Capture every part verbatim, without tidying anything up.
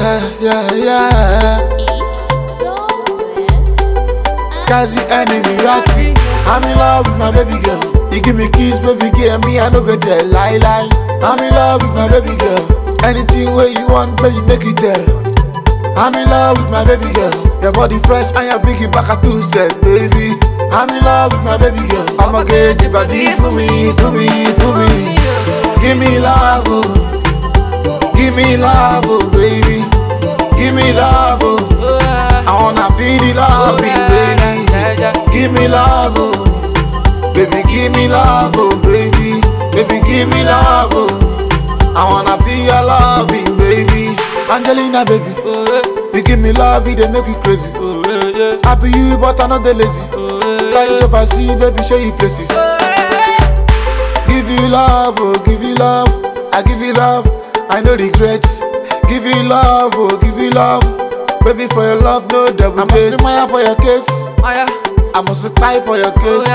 yeah, yeah. It's so blessed. Sky's the enemy, ratty. I'm in love with my baby girl. You give me keys, baby girl, me I no go tell lie lie. I'm in love with my baby girl. Anything where you want, baby, make it tell. I'm in love with my baby girl. Your body fresh and your biggie back at two set, baby. I'm in love with my baby girl. I'ma get the body for me, for me, for me. Give me love, oh. Give me love, oh, baby. Give me love, oh. I wanna feel the love, baby. Give me love, oh. Baby, give me love, oh, baby. Baby, give me love, oh. I wanna feel your loving, baby. Angelina, baby. You give me love, it they make you crazy. Happy you, but I'm not the lazy. Like to see, baby, show you places. Give you love, oh, give you love. I give you love, I no regrets. Give you love, oh, give you love. Baby, for your love, no double I must smile for your kiss. I must cry for your kiss.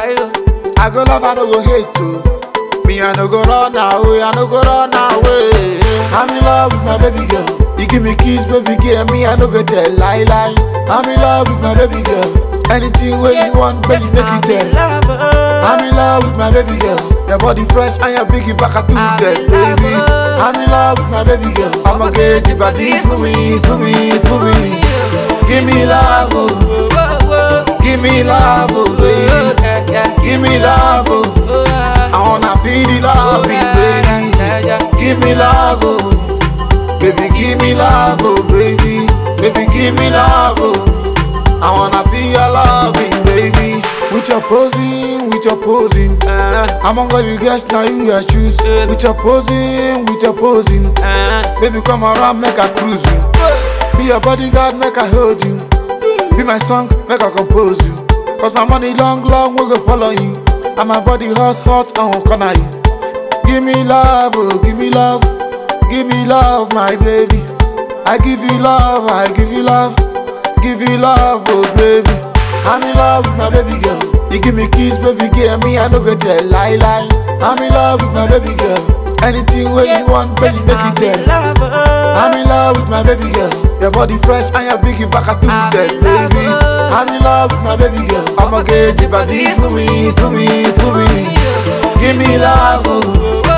I go love, I no go hate too. Me, I no go run away, I no go run away. I'm in love with my baby girl. You give me keys, baby girl, me, I no go tell lie lie. I'm in love with my baby girl. Anything where you want, baby, make it tell. I'm in love with my baby girl. Your body fresh and your biggie back at two set, baby. I'm in love with my baby girl. I'ma get the body for me, for me, for me. Give me love, oh. Give me love, oh, baby. Give me love, oh. I wanna feel the love, baby. Give me love, oh. Baby, give me love, oh, baby. Baby, give me love, oh. I wanna feel your loving, baby. With your posing, with your posing. Among all you guys, now you your shoes. With your posing, with your posing. Baby, come around, make I cruise you. Be your bodyguard, make I hold you. Be my song, make I compose you. Cause my money long, long, we go follow you. And my body hot, hot, I won't corner you. Give me love, oh, give me love. Give me love, my baby. I give you love, I give you love. Give you love, oh, baby. I'm in love with my baby girl. You give me keys, baby girl, me I no go tell lie lie. I'm in love with my baby girl. Anything where you want, baby, make it tell. I'm in love with my baby girl. Your body fresh and your biggie back at two set, baby. I'm in love with my baby girl. I'ma get the body for me, for me, for me. Give me love, oh.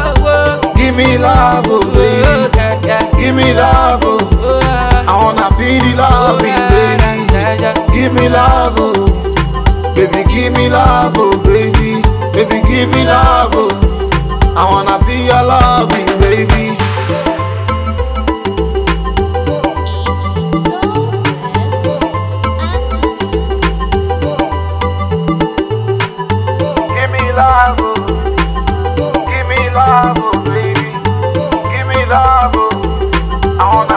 Give me love, oh, baby. Give me love, oh. I wanna feel the love, baby. Give me love, oh. Baby, give me love, oh, baby. Baby, give me love, oh. I wanna feel your loving, baby. It's so blessed. Give me love, oh. Give me love, oh, baby. Give me love, oh. I wanna